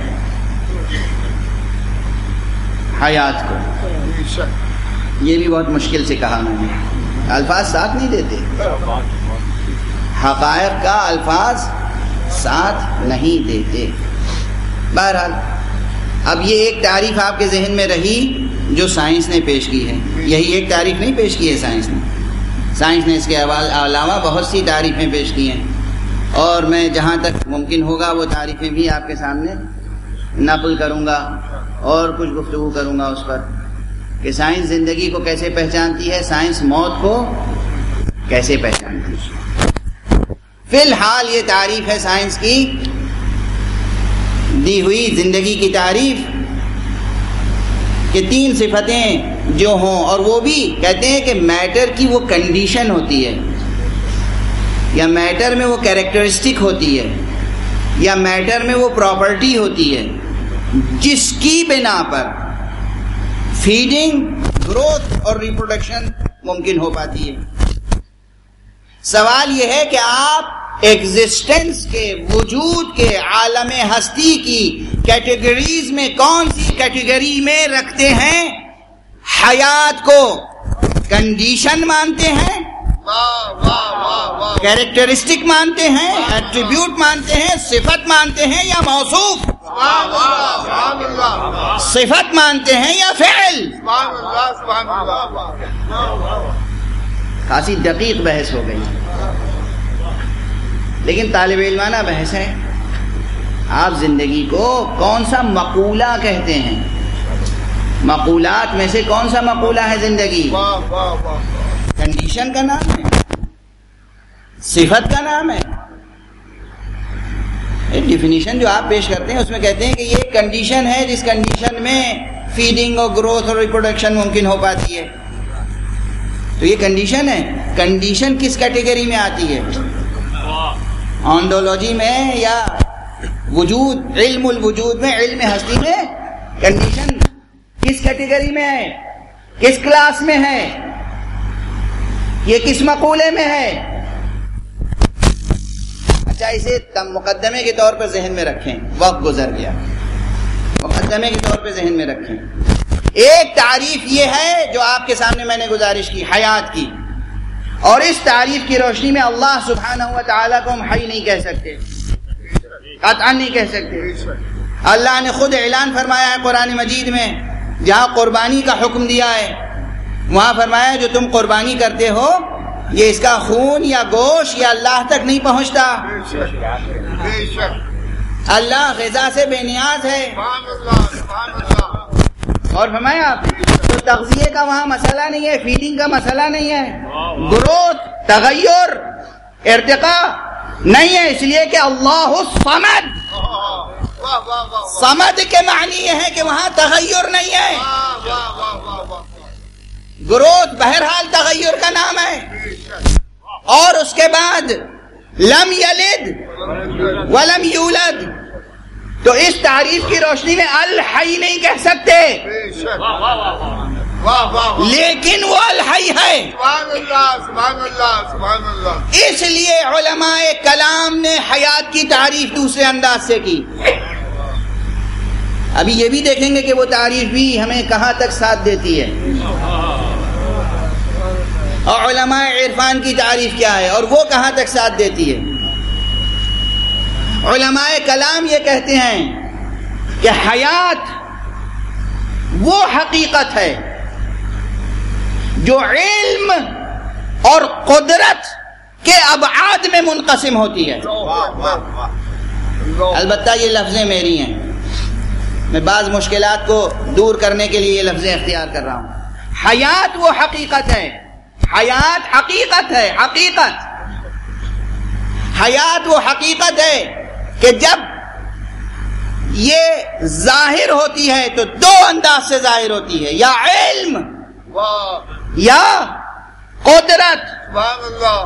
حیات کو. یہ بھی بہت مشکل سے کہا میں نے، الفاظ ساتھ نہیں دیتے، حقائق کا الفاظ ساتھ نہیں دیتے. بہرحال اب یہ ایک تعریف آپ کے ذہن میں رہی جو سائنس نے پیش کی ہے. یہی ایک تعریف نہیں پیش کی ہے سائنس نے. سائنس نے اس کے علاوہ بہت سی تعریفیں پیش کی ہیں، اور میں جہاں تک ممکن ہوگا وہ تعریفیں بھی آپ کے سامنے نقل کروں گا اور کچھ گفتگو کروں گا اس پر کہ سائنس زندگی کو کیسے پہچانتی ہے، سائنس موت کو کیسے پہچانتی ہے. فی الحال یہ تعریف ہے سائنس کی دی ہوئی زندگی کی تعریف کہ تین صفتیں جو ہوں، اور وہ بھی کہتے ہیں کہ میٹر کی وہ کنڈیشن ہوتی ہے، یا میٹر میں وہ کیریکٹرسٹک ہوتی ہے، یا میٹر میں وہ پراپرٹی ہوتی ہے جس کی بنا پر فیڈنگ، گروتھ اور ریپروڈکشن ممکن ہو پاتی ہے. سوال یہ ہے کہ آپ ایگزسٹنس کے، وجود کے، عالم ہستی کی کیٹیگریز میں کون سی کیٹیگری میں رکھتے ہیں؟ حیات کو کنڈیشن مانتے ہیں، کیریکٹرسٹک مانتے ہیں، ایٹریبیوٹ مانتے ہیں، صفت مانتے ہیں یا موصوف؟ صفت مانتے ہیں یا فعل؟ خاصی دقیق بحث ہو گئی، لیکن طالب علمانہ بحث ہے. آپ زندگی کو کون سا مقولہ کہتے ہیں؟ مقولات میں سے کون سا مقولہ ہے زندگی؟ کنڈیشن کا نام ہے، صفت کا نام ہے. ڈیفینیشن جو آپ پیش کرتے ہیں اس میں کہتے ہیں کہ یہ کنڈیشن ہے جس کنڈیشن میں فیڈنگ اور گروتھ اور ریپروڈکشن ممکن ہو پاتی ہے. تو یہ کنڈیشن ہے. کنڈیشن کس کیٹیگری میں آتی ہے؟ آنڈولوجی میں یا وجود، علم الوجود میں، علم ہستی میں کنڈیشن کس کیٹیگری میں ہے؟ کس کلاس میں ہے؟ یہ کس مقولے میں ہے؟ اچھا، اسے مقدمے کے طور پر ذہن میں رکھیں، وقت گزر گیا، مقدمے کے طور پر ذہن میں رکھیں. ایک تعریف یہ ہے جو آپ کے سامنے میں نے گزارش کی، حیات کی، اور اس تعریف کی روشنی میں اللہ سبحانہ و تعالیٰ کو ہم حی نہیں کہہ سکتے، قطعاً نہیں کہہ سکتے. اللہ نے خود اعلان فرمایا ہے قرآن مجید میں، جہاں قربانی کا حکم دیا ہے وہاں فرمایا جو تم قربانی کرتے ہو یہ اس کا خون یا گوشت یا اللہ تک نہیں پہنچتا. اللہ غذا سے بے نیاز ہے. اور فرمایا تو تغذیے کا وہاں مسئلہ نہیں ہے، فیڈنگ کا مسئلہ نہیں ہے، گروتھ، تغیر، ارتقاء نہیں ہے، اس لیے کہ اللہ الصمد. صمد کے معنی یہ ہے کہ وہاں تغیر نہیں ہے. گروتھ بہرحال تغیر کا نام ہے. اور اس کے بعد لم یلد ولم یولد، تو اس تعریف کی روشنی میں الحی نہیں کہہ سکتے، لیکن وہ الحی ہے۔ سبحان اللہ سبحان اللہ سبحان اللہ۔ اس لیے علماء کلام نے حیات کی تعریف دوسرے انداز سے کی۔ ابھی یہ بھی دیکھیں گے کہ وہ تعریف بھی ہمیں کہاں تک ساتھ دیتی ہے، اور علماء عرفان کی تعریف کیا ہے اور وہ کہاں تک ساتھ دیتی ہے۔ علماء کلام یہ کہتے ہیں کہ حیات وہ حقیقت ہے جو علم اور قدرت کے ابعاد میں منقسم ہوتی ہے۔ البتہ یہ لفظیں میری ہیں، میں بعض مشکلات کو دور کرنے کے لیے یہ لفظیں اختیار کر رہا ہوں۔ حیات وہ حقیقت ہے، حیات حقیقت ہے، حقیقت حیات وہ حقیقت ہے کہ جب یہ ظاہر ہوتی ہے تو دو انداز سے ظاہر ہوتی ہے، یا علم یا قدرت۔ سبحان اللہ۔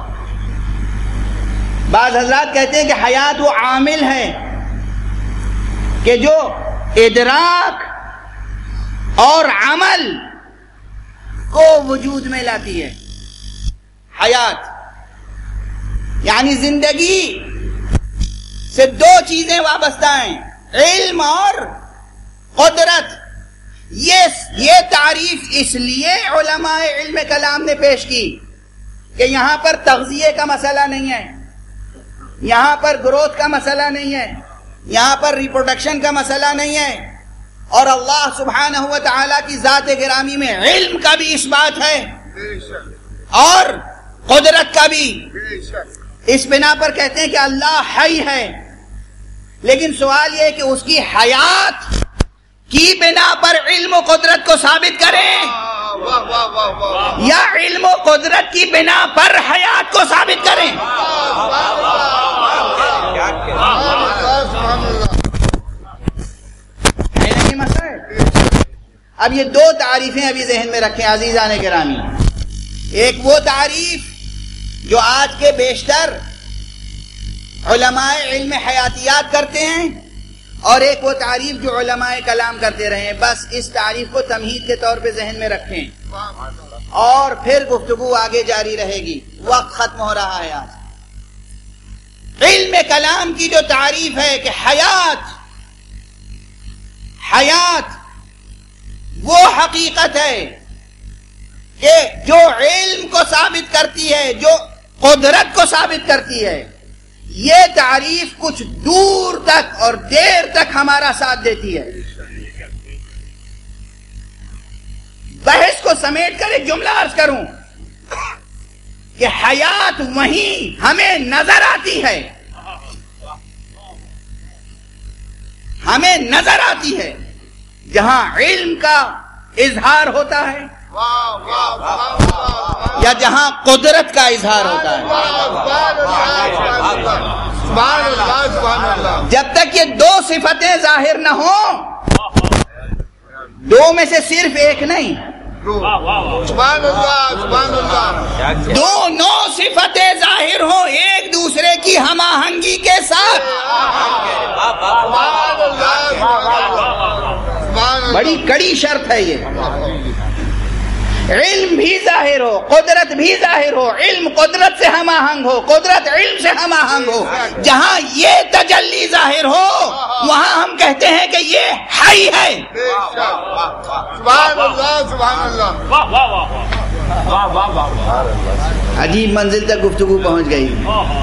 بعض حضرات کہتے ہیں کہ حیات وہ عامل ہے کہ جو ادراک اور عمل کو وجود میں لاتی ہے۔ حیات یعنی زندگی سے دو چیزیں وابستہ ہیں، علم اور قدرت۔ یہ یہ تعریف اس لیے علماء علم کلام نے پیش کی کہ یہاں پر تغذیے کا مسئلہ نہیں ہے، یہاں پر گروتھ کا مسئلہ نہیں ہے، یہاں پر ریپروڈکشن کا مسئلہ نہیں ہے، اور اللہ سبحانہ و تعالی کی ذات گرامی میں علم کا بھی اس بات ہے اور قدرت کا بھی۔ اس بنا پر کہتے ہیں کہ اللہ حی ہے، لیکن سوال یہ ہے کہ اس کی حیات کی بنا پر علم و قدرت کو ثابت کریں یا علم و قدرت کی بنا پر حیات کو ثابت کریں۔ ہے نا یہ مسئلہ ہے؟ اب یہ دو تعریفیں ابھی ذہن میں رکھیں عزیزان گرامی۔ ایک وہ تعریف جو آج کے بیشتر علماء علم حیاتیات کرتے ہیں، اور ایک وہ تعریف جو علماء کلام کرتے رہے ہیں۔ بس اس تعریف کو تمہید کے طور پہ ذہن میں رکھیں اور پھر گفتگو آگے جاری رہے گی، وقت ختم ہو رہا ہے آج۔ علم کلام کی جو تعریف ہے کہ حیات حیات وہ حقیقت ہے کہ جو علم کو ثابت کرتی ہے، جو قدرت کو ثابت کرتی ہے، یہ تعریف کچھ دور تک اور دیر تک ہمارا ساتھ دیتی ہے۔ بحث کو سمیٹ کر ایک جملہ عرض کروں کہ حیات وہیں ہمیں نظر آتی ہے، ہمیں نظر آتی ہے جہاں علم کا اظہار ہوتا ہے یا جہاں قدرت کا اظہار ہوتا ہے۔ جب تک یہ دو صفتیں ظاہر نہ ہوں، دو میں سے صرف ایک نہیں، دونوں صفتیں ظاہر ہوں ایک دوسرے کی ہم آہنگی کے ساتھ، بڑی کڑی شرط ہے یہ۔ علم بھی ظاہر ہو، قدرت بھی ظاہر ہو، علم قدرت سے ہم آہنگ ہو، قدرت علم سے ہم آہنگ ہو، جہاں یہ تجلی ظاہر ہو وہاں ہم کہتے ہیں کہ یہ حی ہے۔ سبحان اللہ سبحان اللہ۔ عجیب منزل تک گفتگو پہنچ گئی۔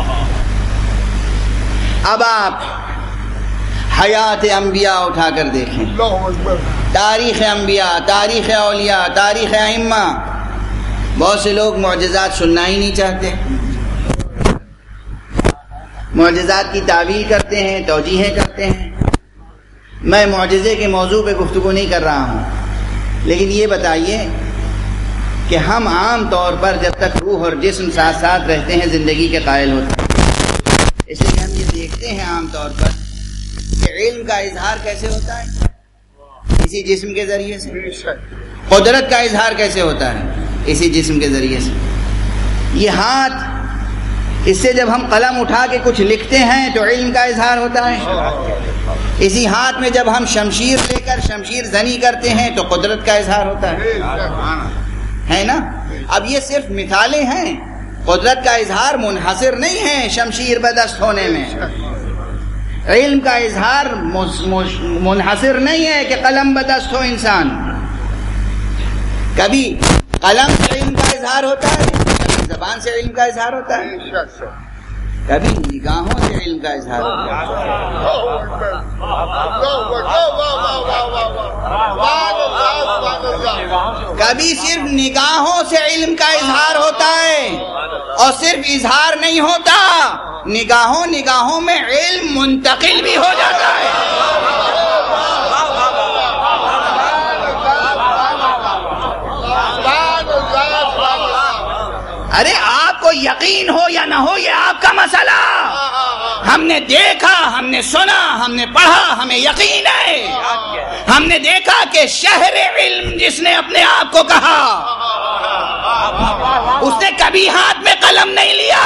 اب آپ حیات انبیاء اٹھا کر دیکھیں، تاریخ انبیاء، تاریخ اولیاء، تاریخ ائمہ۔ بہت سے لوگ معجزات سننا ہی نہیں چاہتے، معجزات کی تعبیر کرتے ہیں، توجیہیں کرتے ہیں۔ میں معجزے کے موضوع پہ گفتگو نہیں کر رہا ہوں، لیکن یہ بتائیے کہ ہم عام طور پر جب تک روح اور جسم ساتھ ساتھ رہتے ہیں زندگی کے قائل ہوتے ہیں، اس لیے ہم یہ دیکھتے ہیں عام طور پر کہ علم کا اظہار کیسے ہوتا ہے، اسی جسم کے ذریعے سے۔ قدرت کا اظہار کیسے ہوتا ہے، اسی جسم کے ذریعے سے۔ یہ ہاتھ اس سے جب ہم قلم اٹھا کے کچھ لکھتے ہیں تو علم کا اظہار ہوتا ہے. اسی ہاتھ میں جب ہم شمشیر لے کر شمشیر زنی کرتے ہیں تو قدرت کا اظہار ہوتا ہے ہے نا. اب یہ صرف مثالیں ہیں، قدرت کا اظہار منحصر نہیں ہے شمشیر بدست ہونے میں. علم کا اظہار منحصر نہیں ہے کہ قلم بدست ہو انسان. کبھی قلم سے علم کا اظہار ہوتا ہے، کبھی زبان سے علم کا اظہار ہوتا ہے، کبھی نگاہوں سے علم کا اظہار ہوتا ہے. کبھی صرف نگاہوں سے علم کا اظہار ہوتا ہے، اور صرف اظہار نہیں ہوتا، نگاہوں نگاہوں میں علم منتقل بھی ہو جاتا ہے. ارے آپ کو یقین ہو یا نہ ہو یہ آپ کا مسئلہ. ہم نے دیکھا، ہم نے سنا، ہم نے پڑھا، ہمیں یقین ہے. ہم نے دیکھا کہ شہر علم جس نے اپنے آپ کو کہا، اس نے کبھی ہاتھ میں قلم نہیں لیا،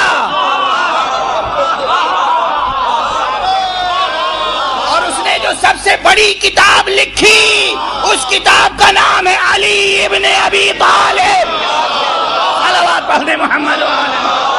اور اس نے جو سب سے بڑی کتاب لکھی اس کتاب کا نام ہے علی ابن ابی طالب. صلوات پڑھنے محمد وآلہ.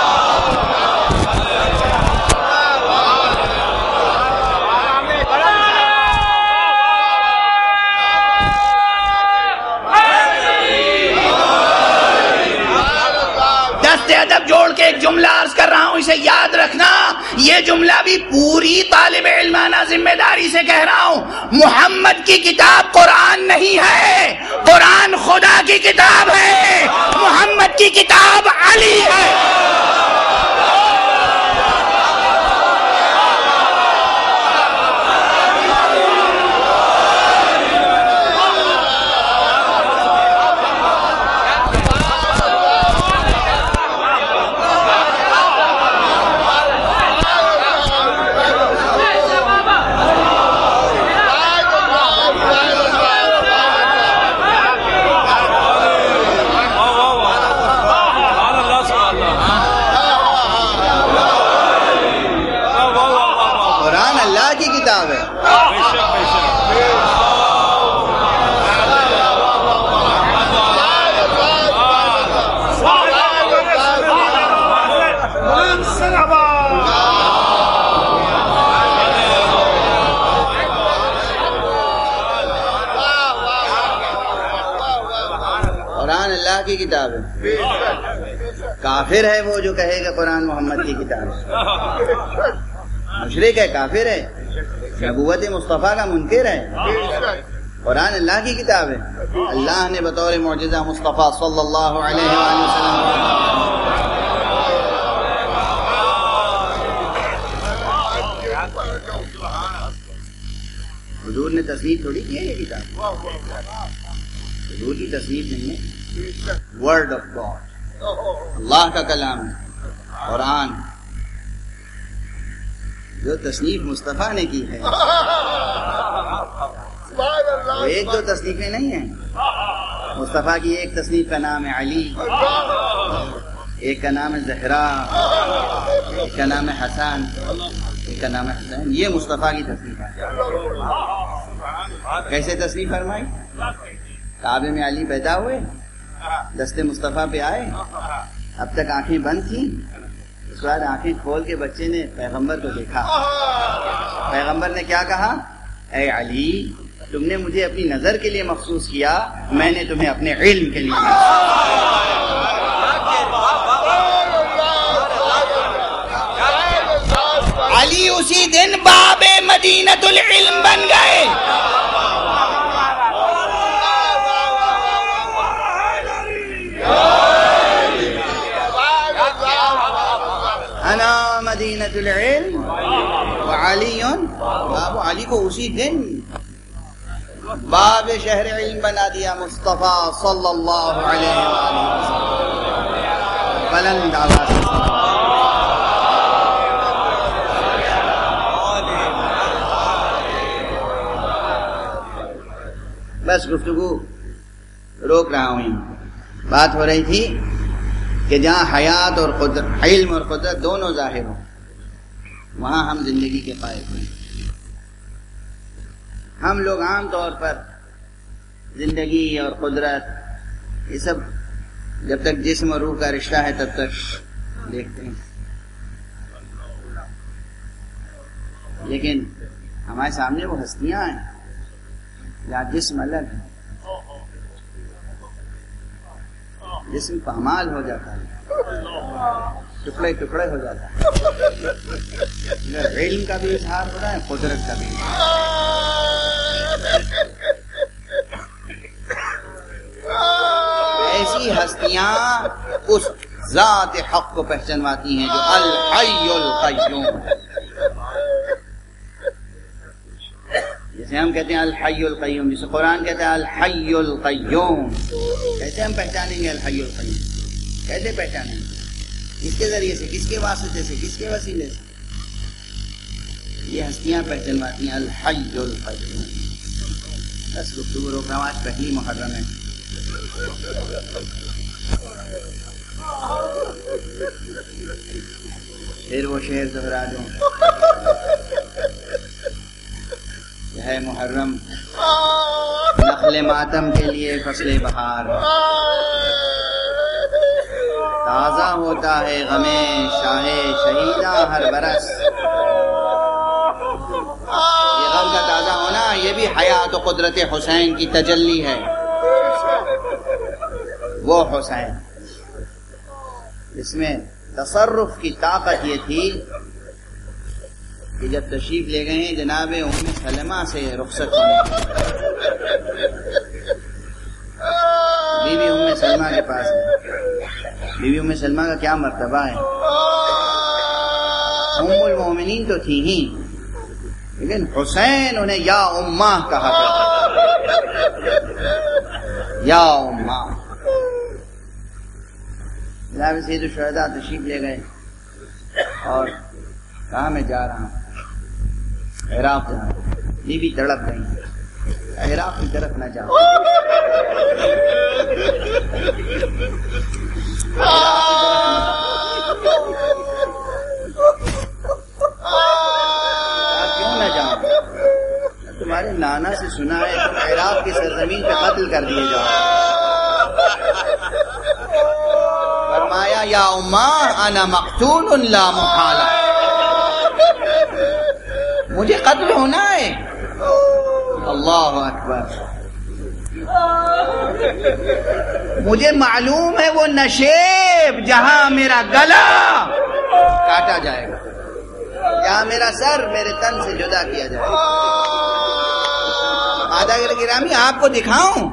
دست ادب جوڑ کے ایک جملہ عرض کر رہا ہوں، اسے یاد رکھنا. یہ جملہ بھی پوری طالب علمانہ ذمہ داری سے کہہ رہا ہوں. محمد کی کتاب قرآن نہیں ہے، قرآن خدا کی کتاب ہے. محمد کی کتاب علی ہے. کی کتاب ہے. کافر ہے وہ جو کہے کہ قرآن محمد کی کتاب ہے. مشرک ہے، کافر ہے، نبوت مصطفیٰ کا منکر ہے. قرآن اللہ کی کتاب ہے. اللہ نے بطور معجزہ مصطفیٰ صلی اللہ علیہ وآلہ وسلم حضور نے تصنیف تھوڑی کی ہے یہ کتاب. حضور کی تصنیف نہیں ہے، ورڈ آف گاڈ، اللہ کا کلام ہے قرآن. جو تصنیف مصطفیٰ نے کی ہے وہ ایک دو تصنیفیں نہیں ہیں. مصطفیٰ کی ایک تصنیف کا نام ہے علی، ایک کا نام ہے زہرا، ایک کا نام ہے حسن، ایک کا نام ہے حسین. یہ مصطفیٰ کی تصنیف ہے. کیسے تصنیف فرمائی؟ کعبے میں علی پیدا ہوئے، دست مصطفیٰ پہ آئے، اب تک آنکھیں بند تھیں، اس کے بعد آنکھیں کھول کے بچے نے پیغمبر کو دیکھا. پیغمبر نے کیا کہا؟ اے علی، تم نے مجھے اپنی نظر کے لیے مخصوص کیا، میں نے تمہیں اپنے علم کے لیے علی اسی دن باب مدینۃ العلم بن گئے. انا مدینۃ العلم وعلی، باب علی کو اسی دن باب شہر علم بنا دیا مصطفیٰ صلی اللہ علیہ وسلم. بلند آواز بس گفتگو روک رہا ہوں. بات ہو رہی تھی کہ جہاں حیات اور قدرت، علم اور قدرت دونوں ظاہر ہوں، وہاں ہم زندگی کے قائل ہیں۔ ہم لوگ عام طور پر زندگی اور قدرت یہ سب جب تک جسم اور روح کا رشتہ ہے تب تک دیکھتے ہیں، لیکن ہمارے سامنے وہ ہستیاں ہیں جہاں جسم الگ ہے، جسم پامال ہو جاتا ہے، ٹکڑے ٹکڑے ہو جاتا ہے، علم کا بھی اظہار ہو رہا ہے، قدرت کا بھی۔ ایسی ہستیاں اس ذات حق کو پہچانواتی ہیں جو الحی القیوم ہے۔ جیسے ہم کہتے ہیں الحی القیوم، جسے قرآن کہتا ہے الحی القیوم، کیسے ہم پہچانیں گے الحی القیوم؟ کیسے پہچانیں گے؟ کس کے ذریعے سے، کس کے واسطے سے، کس کے وسیلے سے؟ یہ ہستیاں پہچانواتی ہیں الحی القیوم۔ بس گفتگو روک رہا ہوں، آج پہلی محرم ہے، پھر وہ شعر دہرا دوں، ہے محرم نخل ماتم کے لیے فصل بہار، تازہ ہوتا ہے غم شاہ شہیداں ہر برس۔ یہ غم کا تازہ ہونا یہ بھی حیات و قدرت حسین کی تجلی ہے۔ وہ حسین اس میں تصرف کی طاقت یہ تھی کہ جب تشریف لے گئے ہیں جناب ام سلمہ سے رخصت ہونے، بی بی ام سلمہ کے پاس ہے۔ بی بی ام سلمہ کا کیا مرتبہ ہے؟ ام المومنین تو تھی ہی، لیکن حسین انہیں یا امہ کہا کرتا، یا امہ۔ جناب سید الشہداء تشریف لے گئے اور کہا میں جا رہا ہوں عراق جا رہا ہوں۔ بی بی تڑپ گئی، عراق کی طرف نہ جاؤ، کیوں نہ جاؤں؟ تمہارے نانا سے سنا ہے تم عراق کی سرزمین پہ قتل کر دیے جاؤ۔ فرمایا یا امہ انا مقتول لا محالہ، مجھے قتل ہونا ہے۔ اللہ اکبر، مجھے معلوم ہے وہ نشیب جہاں میرا گلا کاٹا جائے گا، جہاں میرا سر میرے تن سے جدا کیا جائے گا۔ مادہ گرامی آپ کو دکھاؤں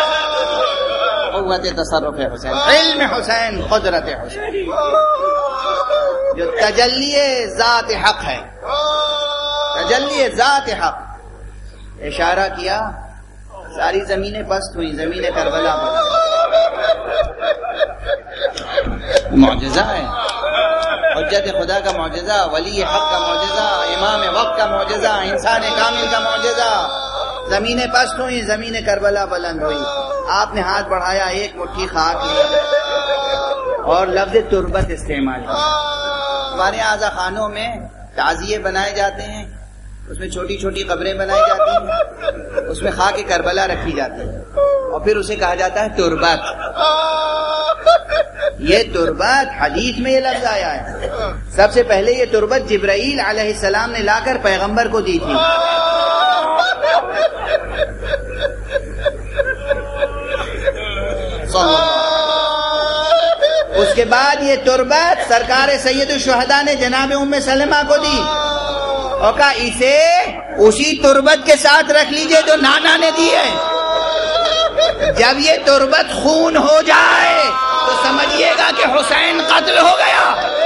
قوت تصرف حسین، علم حسین، قدرت حسین، جو تجلی ذات حق ہے، تجلی ذات حق۔ اشارہ کیا، ساری زمینیں پست ہوئی، زمین کربلا پر۔ معجزہ ہے، حجت خدا کا معجزہ، ولی حق کا معجزہ، امام وقت کا معجزہ، انسان کامل کا معجزہ۔ زمینیں پست ہوئی، زمین کربلا بلند ہوئی۔ آپ نے ہاتھ بڑھایا، ایک مٹھی خاک لی اور لفظ تربت استعمال کیا۔ ہمارے یہاں عزا خانوں میں تعزیے بنائے جاتے ہیں، اس میں چھوٹی چھوٹی قبریں بنائی جاتی ہیں، اس میں خاک کربلا رکھی جاتی ہے اور پھر اسے کہا جاتا ہے تربت۔ یہ تربت حدیث میں یہ لفظ آیا ہے، سب سے پہلے یہ تربت جبرائیل علیہ السلام نے لا کر پیغمبر کو دی تھی۔ اس کے بعد یہ تربت سرکار سید الشہداء نے جناب ام سلمہ کو دی اور کہا اسے اسی تربت کے ساتھ رکھ لیجئے جو نانا نے دی ہے۔ جب یہ تربت خون ہو جائے تو سمجھیے گا کہ حسین قتل ہو گیا۔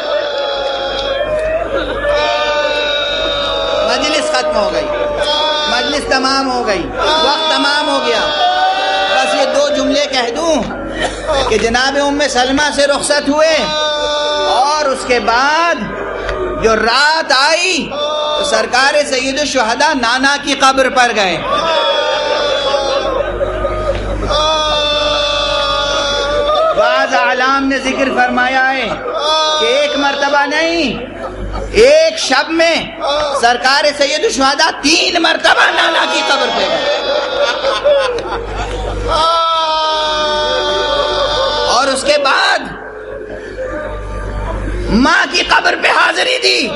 مجلس ختم ہو گئی، مجلس تمام ہو گئی، وقت تمام ہو گیا۔ بس یہ دو جملے کہہ دوں کہ جناب ام سلمہ سے رخصت ہوئے اور اس کے بعد جو رات آئی تو سرکار سید الشہداء نانا کی قبر پر گئے۔ بعض اعلام اسلام نے ذکر فرمایا ہے کہ ایک مرتبہ نہیں، ایک شب میں سرکار سید الشہداء تین مرتبہ نانا کی قبر پہ گئے اور اس کے بعد ماں کی قبر پہ حاضری دی.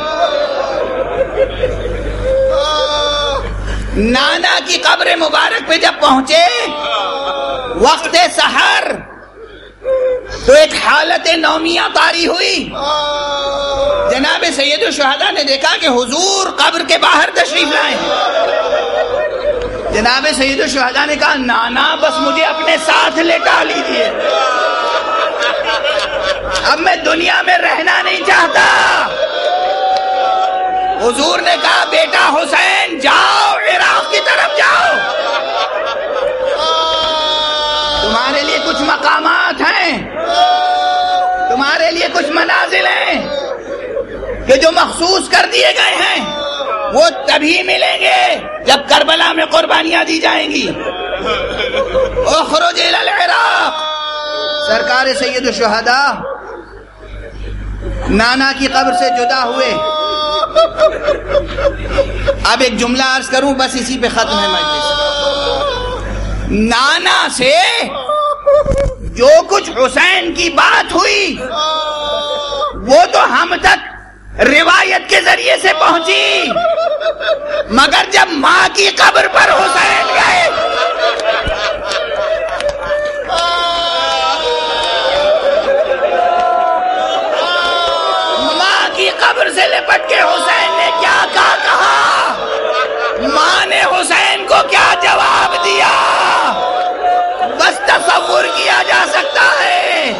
نانا کی قبر مبارک پہ جب پہنچے وقت سحر تو ایک حالت نومیہ طاری ہوئی. جناب سید الشہداء نے دیکھا کہ حضور قبر کے باہر تشریف لائے ہیں. جناب سید الشہداء نے کہا نانا بس مجھے اپنے ساتھ لٹا لیجیے، اب میں دنیا میں رہنا نہیں چاہتا. حضور نے کہا بیٹا حسین جاؤ عراق کی طرف جاؤ، تمہارے لیے کچھ مقامات ہیں، تمہارے لیے کچھ منازل ہیں کہ جو مخصوص کر دیے گئے ہیں، وہ تبھی ملیں گے جب کربلا میں قربانیاں دی جائیں گی. اخرج الی العراق. سرکار سید الشہداء نانا کی قبر سے جدا ہوئے. اب ایک جملہ عرض کروں بس اسی پہ ختم ہے مجلس. نانا سے جو کچھ حسین کی بات ہوئی وہ تو ہم تک روایت کے ذریعے سے پہنچی، مگر جب ماں کی قبر پر حسین گئے ماں کی قبر سے لپٹ کے حسین نے کیا کہا کہا ماں نے حسین کو کیا جواب دیا بس تصور کیا جا سکتا ہے.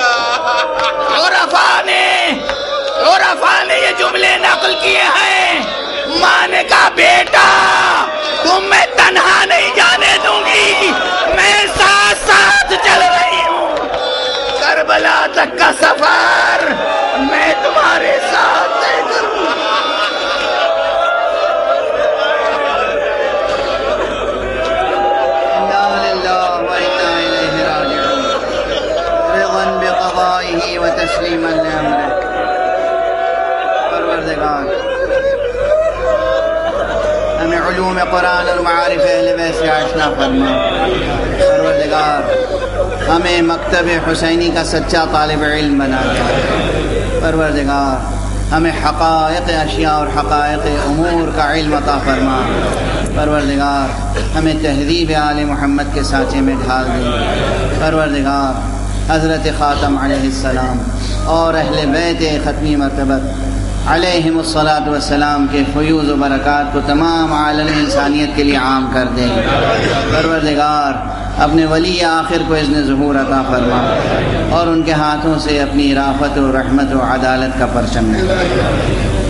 عرفاء نے عرفاء نے یہ جملے نقل کیے ہیں. ماں نے کہا بیٹا تم میں تنہا نہیں جانے دوں گی، میں ساتھ ساتھ چل رہی ہوں. کربلا تک کا سفر میں تمہارے ساتھ طے کروں. وتسلیما لامرک. پروردگار ہمیں علوم قرآن اور معارف اہل بیت سے آشنا فرما. پروردگار ہمیں مکتب حسینی کا سچا طالب علم بنا دے. پروردگار ہمیں حقائق اشیاء اور حقائق امور کا علم عطا فرما. پروردگار ہمیں تہذیب آل محمد کے سانچے میں ڈھال دے. پروردگار حضرت خاتم علیہ السلام اور اہل بیت ختمی مرتبت علیہم الصلاۃ والسلام کے فیوز و برکات کو تمام عالم انسانیت کے لیے عام کر دیں. پروردگار اپنے ولی آخر کو اذن ظہور عطا فرما اور ان کے ہاتھوں سے اپنی رافت و رحمت و عدالت کا پرچم